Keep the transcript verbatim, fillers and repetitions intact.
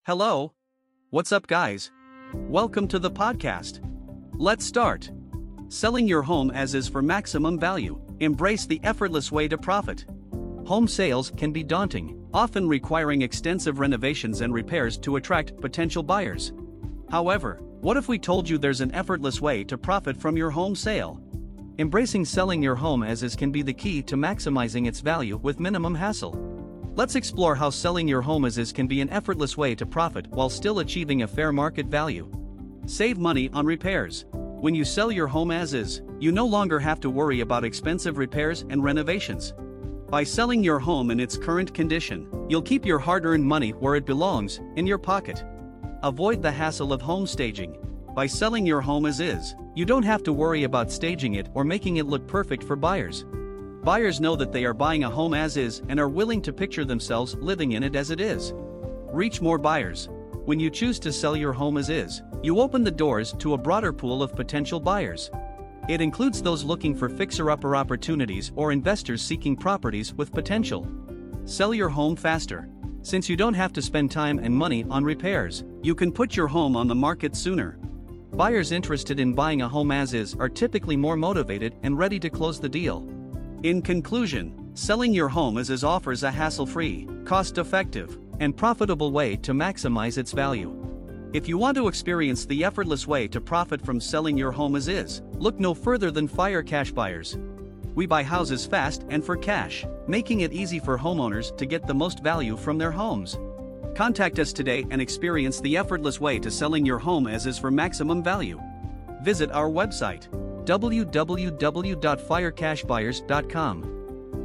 Hello. What's up, guys? Welcome to the podcast. Let's start. Selling your home as is for maximum value. Embrace the effortless way to profit. Home sales can be daunting, often requiring extensive renovations and repairs to attract potential buyers. However, what if we told you there's an effortless way to profit from your home sale? Embracing selling your home as is can be the key to maximizing its value with minimum hassle. Let's explore how selling your home as is can be an effortless way to profit while still achieving a fair market value. Save money on repairs. When you sell your home as is, you no longer have to worry about expensive repairs and renovations. By selling your home in its current condition, you'll keep your hard-earned money where it belongs, in your pocket. Avoid the hassle of home staging. By selling your home as is, you don't have to worry about staging it or making it look perfect for buyers. Buyers know that they are buying a home as is and are willing to picture themselves living in it as it is. Reach more buyers. When you choose to sell your home as is, you open the doors to a broader pool of potential buyers. It includes those looking for fixer-upper opportunities or investors seeking properties with potential. Sell your home faster. Since you don't have to spend time and money on repairs, you can put your home on the market sooner. Buyers interested in buying a home as is are typically more motivated and ready to close the deal. In conclusion, selling your home as is offers a hassle-free, cost-effective, and profitable way to maximize its value. If you want to experience the effortless way to profit from selling your home as is, look no further than Fire Cash Buyers. We buy houses fast and for cash, making it easy for homeowners to get the most value from their homes. Contact us today and experience the effortless way to selling your home as is for maximum value. Visit our website, w w w dot fire cash buyers dot com.